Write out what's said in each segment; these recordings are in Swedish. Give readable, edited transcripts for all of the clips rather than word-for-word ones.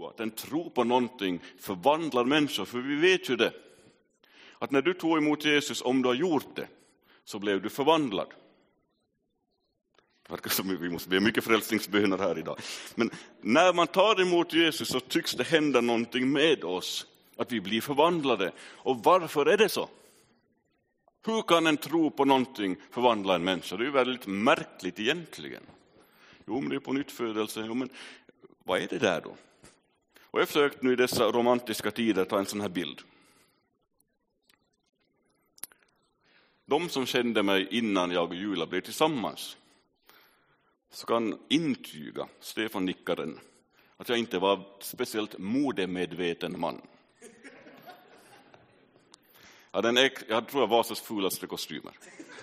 Att en tro på någonting förvandlar människor. För vi vet ju det. Att när du tog emot Jesus, om du har gjort det, så blev du förvandlad. Det verkar som vi måste be mycket frälsningsböner här idag. Men när man tar emot Jesus så tycks det hända någonting med oss. Att vi blir förvandlade. Och varför är det så? Hur kan en tro på någonting förvandla en människa? Det är ju väldigt märkligt egentligen. Jo, men det är på nyttfödelse. Jo, men vad är det där då? Och jag försökt nu i dessa romantiska tider ta en sån här bild. De som kände mig innan jag och Julia blev tillsammans så kan intyga, Stefan nickaren, att jag inte var speciellt modemedveten man. Jag tror jag var Vasas fulaste kostymer.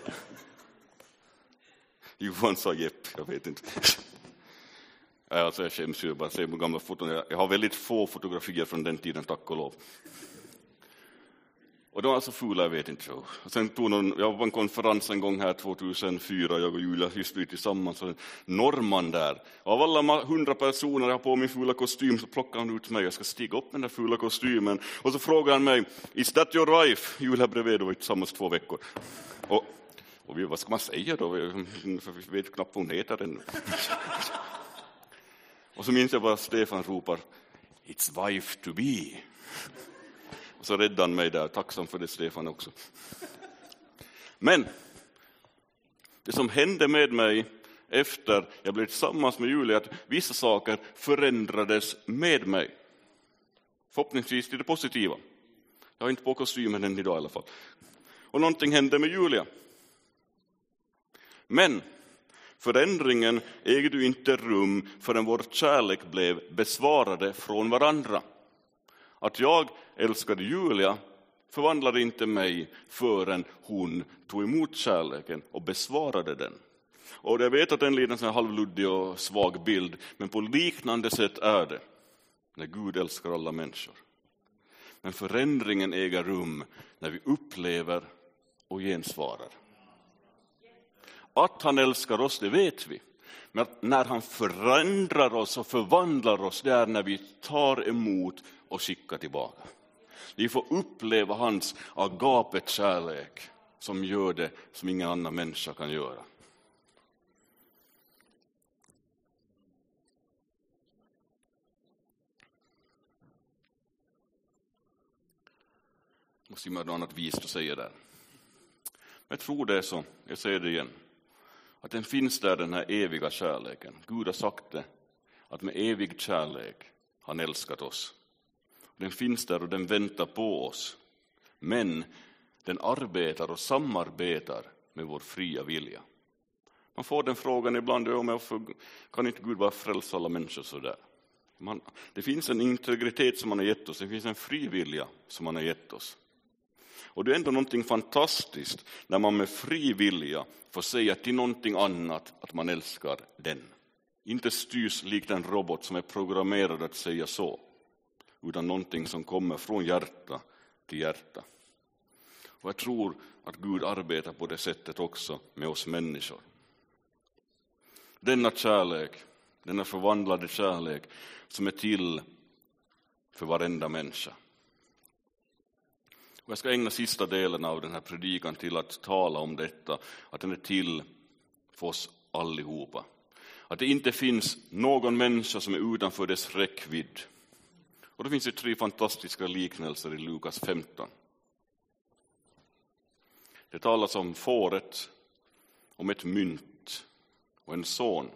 Johan sa jepp, jag vet inte. Alltså jag skäms ju bara se på gamla foton. Jag har väldigt få fotografier från den tiden, tack och lov. Och de var så fula, jag vet inte. Och sen jag var på en konferens en gång här 2004, jag och Julia just blivit tillsammans. Och en norrman där. Och av alla 100 personer jag har på min fula kostym så plockar han ut mig. Jag ska stiga upp med den där fula kostymen. Och så frågar han mig, is that your wife? Julia bredvid, då var vi tillsammans 2 veckor. Och vad ska man säga då? För vi vet knappt vad hon heter ännu. Och så minns jag bara Stefan ropar, it's wife to be. Och så räddade han mig där, tacksam för det Stefan också. Men det som hände med mig efter jag blev tillsammans med Julia, att vissa saker förändrades med mig. Förhoppningsvis till det positiva. Jag har inte på kostymen än idag i alla fall. Och någonting hände med Julia. Men förändringen ägde inte rum förrän vår kärlek blev besvarade från varandra. Att jag älskade Julia förvandlade inte mig förrän hon tog emot kärleken och besvarade den. Och jag vet att den är en halvluddig och svag bild, men på liknande sätt är det när Gud älskar alla människor. Men förändringen äger rum när vi upplever och gensvarar. Att han älskar oss, det vet vi. Men när han förändrar oss och förvandlar oss, det är när vi tar emot och skickar tillbaka. Vi får uppleva hans agapet kärlek som gör det som ingen annan människa kan göra. Jag måste med något annat vist att säga där. Jag tror det är så, jag säger det igen. Att den finns där, den här eviga kärleken. Gud har sagt det, att med evig kärlek han älskat oss. Den finns där och den väntar på oss. Men den arbetar och samarbetar med vår fria vilja. Man får den frågan ibland, kan inte Gud bara frälsa alla människor sådär? Det finns en integritet som han har gett oss, det finns en fri vilja som han har gett oss. Och det är ändå någonting fantastiskt när man med fri vilja får säga till någonting annat att man älskar den. Inte styrs likt en robot som är programmerad att säga så, utan någonting som kommer från hjärta till hjärta. Och jag tror att Gud arbetar på det sättet också med oss människor. Denna kärlek, denna förvandlade kärlek som är till för varenda människa. Och jag ska ägna sista delen av den här predikan till att tala om detta, att den är till för oss allihopa. Att det inte finns någon människa som är utanför dess räckvidd. Och det finns ju 3 fantastiska liknelser i Lukas 15. Det talas om fåret, om ett mynt och en son.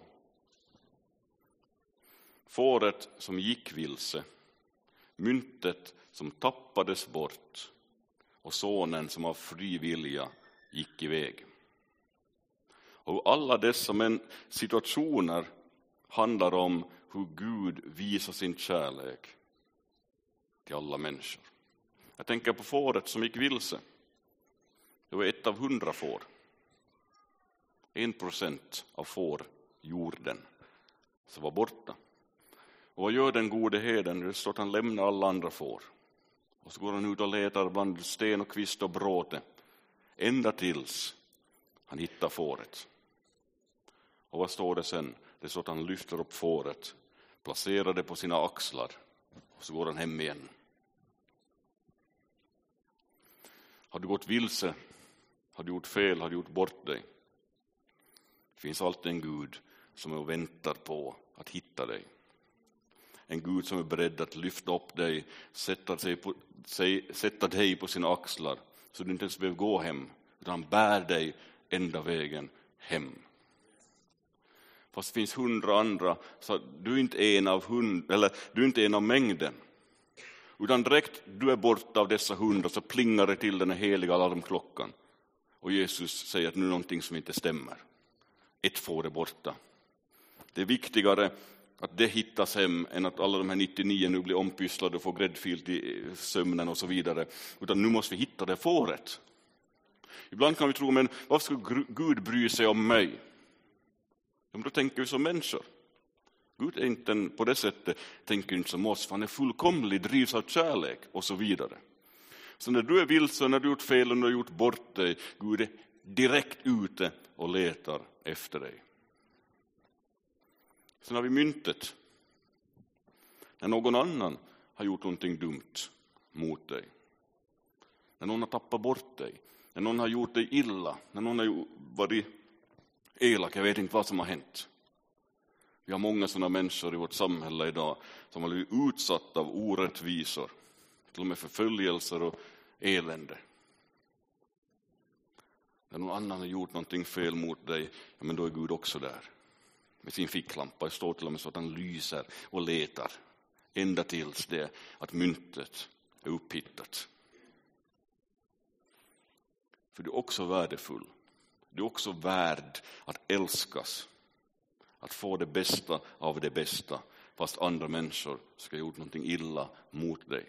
Fåret som gick vilse, myntet som tappades bort och sonen som av fri vilja gick iväg. Och alla dessa situationer handlar om hur Gud visar sin kärlek till alla människor. Jag tänker på fåret som gick vilse. Det var 1 av 100 får. 1% av får jorden som var borta. Och vad gör den gode herden? Det står att han lämnar alla andra får. Och så går han ut och letar bland sten och kvist och bråte. Ända tills han hittar fåret. Och vad står det sen? Det står att han lyfter upp fåret. Placerar det på sina axlar. Så går han hem igen. Har du gått vilse? Har du gjort fel? Har du gjort bort dig? Det finns alltid en Gud som är och väntar på att hitta dig. En Gud som är beredd att lyfta upp dig, sätta dig på sina axlar så du inte ens behöver gå hem, utan han bär dig enda vägen hem. Fast det finns 100 andra, så du är inte en av 100, eller du är inte en av mängden. Utan direkt du är borta av dessa 100 så plingar det till den heliga alarmklockan. Och Jesus säger att nu är någonting som inte stämmer. Ett får är borta. Det är viktigare att det hittas hem än att alla de här 99 nu blir ompysslade och får gräddfil till sömnen och så vidare. Utan nu måste vi hitta det fåret. Ibland kan vi tro, men varför ska Gud bry sig om mig? Ja, men då tänker vi som människor. Gud är inte på det sättet, tänker inte som oss, för han är fullkomlig, drivs av kärlek och så vidare. Så när du är vilse, när du har gjort fel och när du har gjort bort dig, Gud är direkt ute och letar efter dig. Sen har vi myntet. När någon annan har gjort någonting dumt mot dig. När någon har tappat bort dig. När någon har gjort dig illa. När någon har varit elak, jag vet inte vad som har hänt. Vi har många sådana människor i vårt samhälle idag som har blivit utsatta av orättvisor. Till och med förföljelser och elände. När någon annan har gjort någonting fel mot dig, ja, men då är Gud också där. Med sin ficklampa, det står till och med så att han lyser och letar. Ända tills det att myntet är upphittat. För du är också värdefull. Du är också värd att älskas. Att få det bästa av det bästa. Fast andra människor ska ha gjort någonting illa mot dig.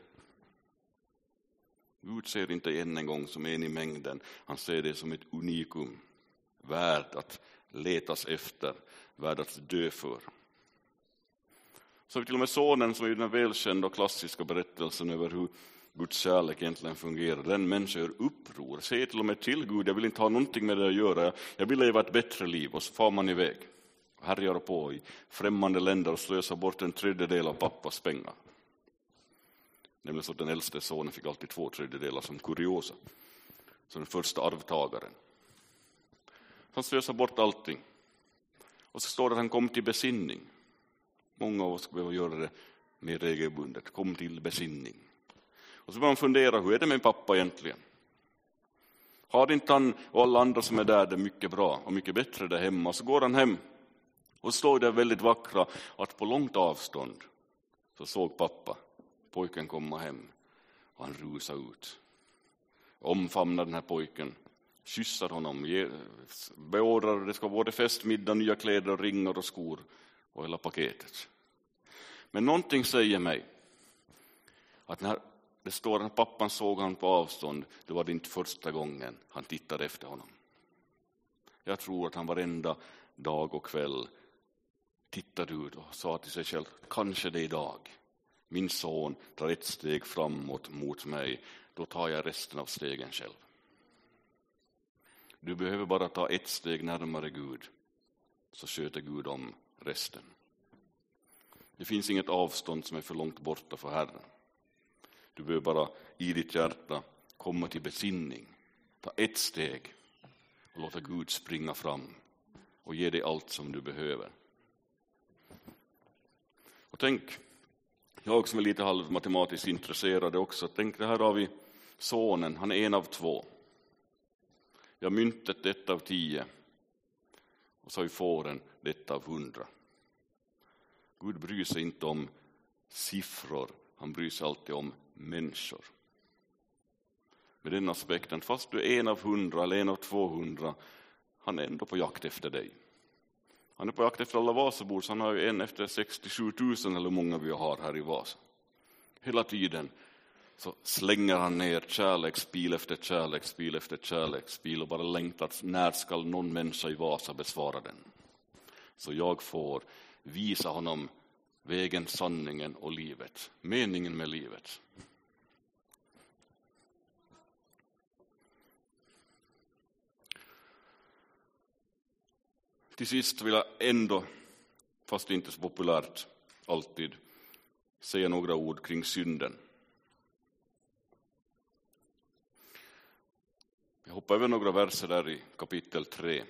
Gud ser inte en gång som en i mängden. Han ser det som ett unikum. Värd att letas efter. Värd att dö för. Så har vi till och med sonen som är den välkända och klassiska berättelsen över hur Guds kärlek egentligen fungerar. Den människa gör uppror. Säger till och med till Gud, jag vill inte ha någonting med det att göra. Jag vill leva ett bättre liv. Och så far man iväg. Härjar på i främmande länder och slösar bort 1/3 av pappas pengar. Nämligen så att den äldste sonen fick alltid 2/3 som kuriosa. Så den första arvtagaren. Han slösar bort allting. Och så står det att han kom till besinning. Många av oss behöver göra det mer regelbundet. Kom till besinning. Och så börjar man fundera, hur är det med pappa egentligen? Har inte han och alla andra som är där det mycket bra och mycket bättre där hemma? Så går han hem och står där väldigt vackra att på långt avstånd så såg pappa pojken komma hem. Och han rusade ut. Omfamnar den här pojken. Kyssar honom. Beordrar att det ska vara både festmiddag, nya kläder, ringar och skor. Och hela paketet. Men någonting säger mig att när det står att pappan såg honom på avstånd, det var det inte första gången han tittade efter honom. Jag tror att han varenda dag och kväll tittade ut och sa till sig själv, kanske det är idag. Min son tar ett steg framåt mot mig, då tar jag resten av stegen själv. Du behöver bara ta ett steg närmare Gud, så sköter Gud om resten. Det finns inget avstånd som är för långt borta för Herren. Du behöver bara i ditt hjärta komma till besinning. Ta ett steg och låta Gud springa fram och ge dig allt som du behöver. Och tänk, jag som är lite halv matematiskt intresserad också, tänk det här har vi sonen, han är en av 2. Vi har myntet 1 av 10 och så har vi fåren 1 av 100. Gud bryr sig inte om siffror, han bryr sig alltid om människor. Med den aspekten, fast du är 1 av 100 eller 1 av 200, han är ändå på jakt efter dig. Han är på jakt efter alla Vasabor, så han har ju en efter 67 000 eller hur många vi har här i Vasa. Hela tiden så slänger han ner kärleksbil efter kärleksbil efter kärleksbil och bara längtar att när ska någon människa i Vasa besvara den. Så jag får visa honom vägen, sanningen och livet. Meningen med livet. Till sist vill jag ändå, fast det inte är så populärt alltid, säga några ord kring synden. Jag hoppar över några verser där i kapitel 3.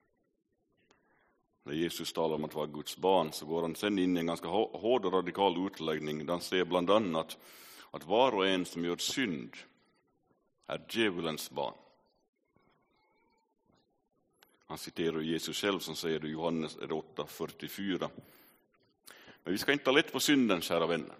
När Jesus talar om att vara Guds barn så går han sen in i en ganska hård och radikal utläggning. Där han säger bland annat att var och en som gör synd är djävulens barn. Han citerar Jesus själv som säger i Johannes 8:44. Men vi ska inte ta lätt på synden, kära vänner.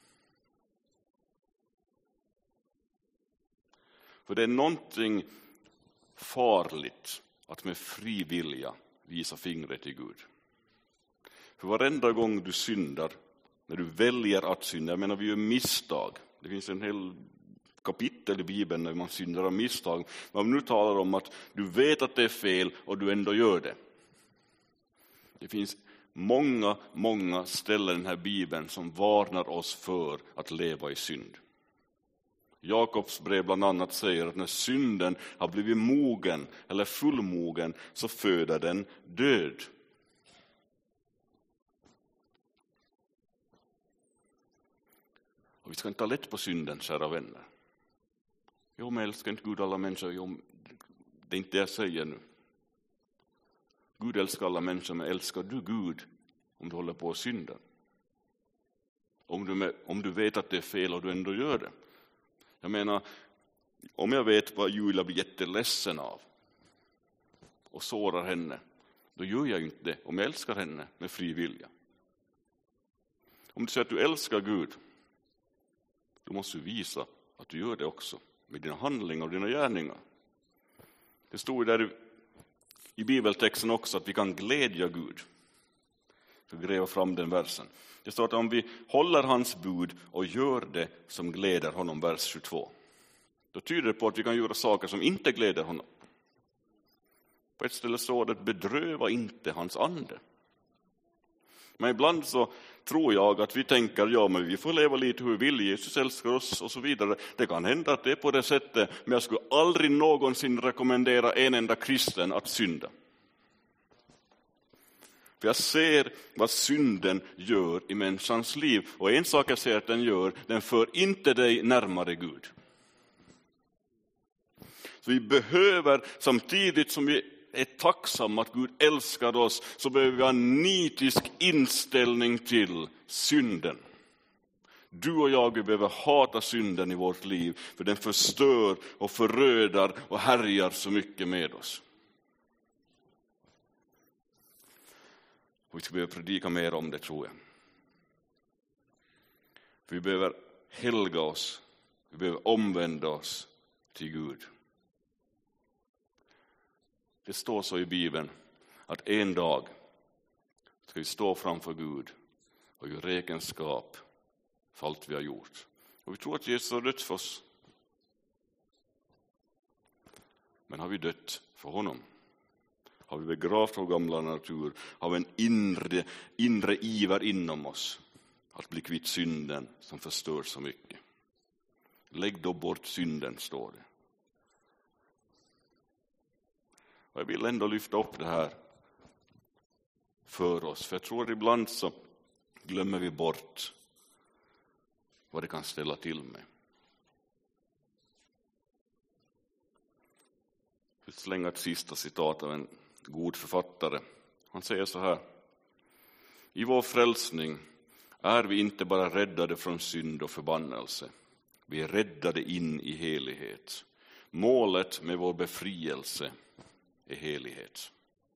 För det är någonting farligt att med fri vilja visa fingret till Gud. För varenda gång du syndar, när du väljer att synda, jag menar vi gör misstag. Det finns en hel kapitel i Bibeln när man syndar av misstag. Man nu talar om att du vet att det är fel och du ändå gör det. Det finns många ställen i den här Bibeln som varnar oss för att leva i synd. Jakobs brev bland annat säger att när synden har blivit mogen eller fullmogen så föder den död. Och vi ska inte ta lätt på synden, kära vänner. Jo, men älskar inte Gud alla människor? Jo, det är inte det jag säger nu. Gud älskar alla människor, men älskar du Gud om du håller på att synda? Om du vet att det är fel och du ändå gör det. Jag menar, om jag vet vad Julia blir jätteledsen av och sårar henne, då gör jag inte det om jag älskar henne med fri vilja. Om du säger att du älskar Gud, då måste du visa att du gör det också med dina handlingar och dina gärningar. Det står där i bibeltexten också att vi kan glädja Gud. Så gräva fram den versen. Det står att om vi håller hans bud och gör det som gläder honom, vers 22. Då tyder det på att vi kan göra saker som inte gläder honom. På ett ställe står det att bedröva inte hans ande. Men ibland så tror jag att vi tänker, ja men vi får leva lite hur vi vill, Jesus älskar oss och så vidare. Det kan hända att det är på det sättet, men jag skulle aldrig någonsin rekommendera en enda kristen att synda. För jag ser vad synden gör i människans liv. Och en sak jag ser att den gör, den för inte dig närmare Gud. Så vi behöver, samtidigt som vi är tacksamma att Gud älskar oss, så behöver vi ha en nitisk inställning till synden. Du och jag, vi behöver hata synden i vårt liv, för den förstör och förrödar och härjar så mycket med oss. Och vi ska behöva predika mer om det, tror jag. För vi behöver helga oss, vi behöver omvända oss till Gud. Det står så i Bibeln att en dag ska vi stå framför Gud och göra räkenskap för allt vi har gjort. Och vi tror att Jesus har dött för oss. Men har vi dött för honom? Har vi begravt vår gamla natur? Har vi en inre iver inom oss att bli kvitt synden som förstör så mycket? Lägg då bort synden, står det. Och jag vill ändå lyfta upp det här för oss. För jag tror att ibland så glömmer vi bort vad det kan ställa till med. Jag vill slänga ett sista citat av en god författare. Han säger så här: i vår frälsning är vi inte bara räddade från synd och förbannelse. Vi är räddade in i helighet. Målet med vår befrielse är helighet.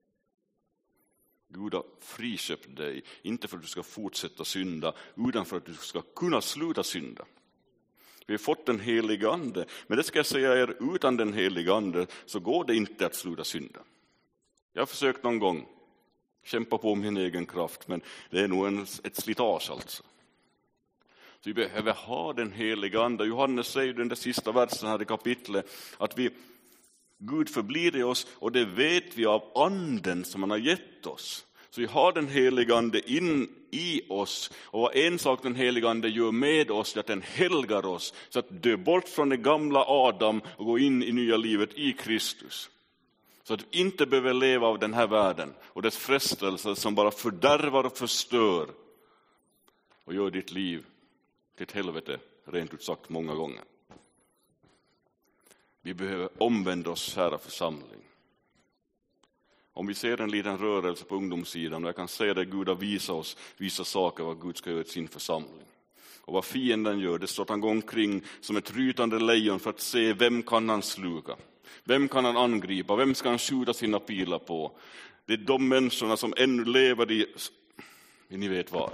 Gud har friköpt dig, inte för att du ska fortsätta synda, utan för att du ska kunna sluta synda. Vi har fått den heliga ande, men det ska jag säga er, utan den heliga ande så går det inte att sluta synda. Jag har försökt någon gång kämpa på min egen kraft, men det är nog ett slitage alltså. Så vi behöver ha den heliga ande. Johannes säger den där sista versen här i kapitlet att Gud förblir i oss, och det vet vi av anden som han har gett oss. Så vi har den heliga ande in i oss, och en sak den heliga ande gör med oss är att den helgar oss, så att dö bort från det gamla Adam och gå in i nya livet i Kristus. Så att vi inte behöver leva av den här världen och dess frestelser som bara fördärvar och förstör och gör ditt liv till ett helvete, rent ut sagt många gånger. Vi behöver omvända oss, kära församling. Om vi ser en liten rörelse på ungdomssidan, och jag kan säga det, Gud har visat oss vissa saker vad Gud ska göra i sin församling. Och vad fienden gör, det står han går omkring som ett rytande lejon för att se vem kan han sluka. Vem kan han angripa? Vem ska han skjuta sina pilar på? Det är de människorna som ännu lever i ni vet vad.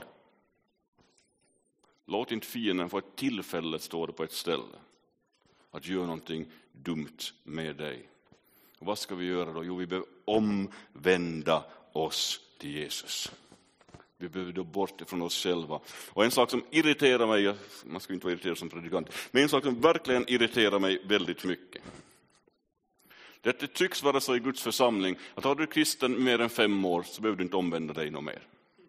Låt inte fienden få ett tillfälle, står det på ett ställe, att göra någonting dumt med dig. Och vad ska vi göra då? Jo, vi behöver omvända oss till Jesus. Vi behöver då bort ifrån oss själva. Och en sak som irriterar mig, man ska inte vara irriterad som predikant, men en sak som verkligen irriterar mig väldigt mycket. Det tycks vara så i Guds församling att har du kristen mer än 5 år så behöver du inte omvända dig något mer.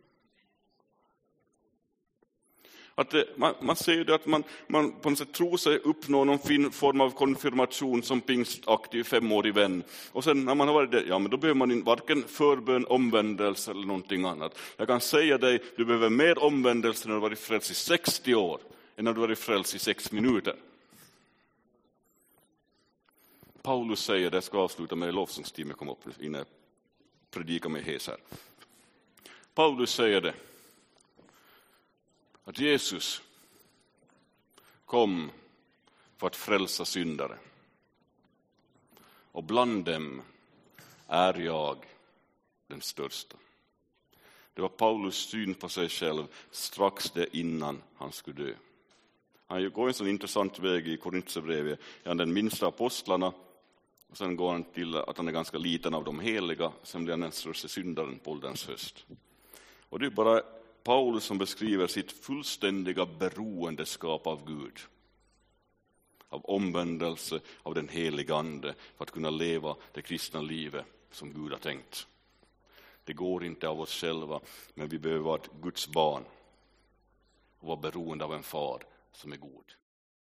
Att man ser det att man på något sätt tror sig uppnå någon form av konfirmation som pingstaktiv 5-årig vän. Och sen när man har varit det, ja men då behöver man varken förbön, omvändelse eller någonting annat. Jag kan säga dig, du behöver mer omvändelse när du har varit frälst i 60 år än när du har varit frälst i 6 minuter. Paulus säger, det ska avsluta med lovsångsteamet kom upp innan jag predikar med hes här. Paulus säger det, att Jesus kom för att frälsa syndare. Och bland dem är jag den största. Det var Paulus syn på sig själv strax det innan han skulle dö. Han går en sån intressant väg i Korinthierbrevet. Han är den minsta apostlarna. Och sen går han till att han är ganska liten av de heliga. Sen blir han den största syndaren på ålderns höst. Och det är bara Paulus som beskriver sitt fullständiga beroendeskap av Gud. Av omvändelse av den heliga ande för att kunna leva det kristna livet som Gud har tänkt. Det går inte av oss själva, men vi behöver vara ett Guds barn och vara beroende av en far som är god.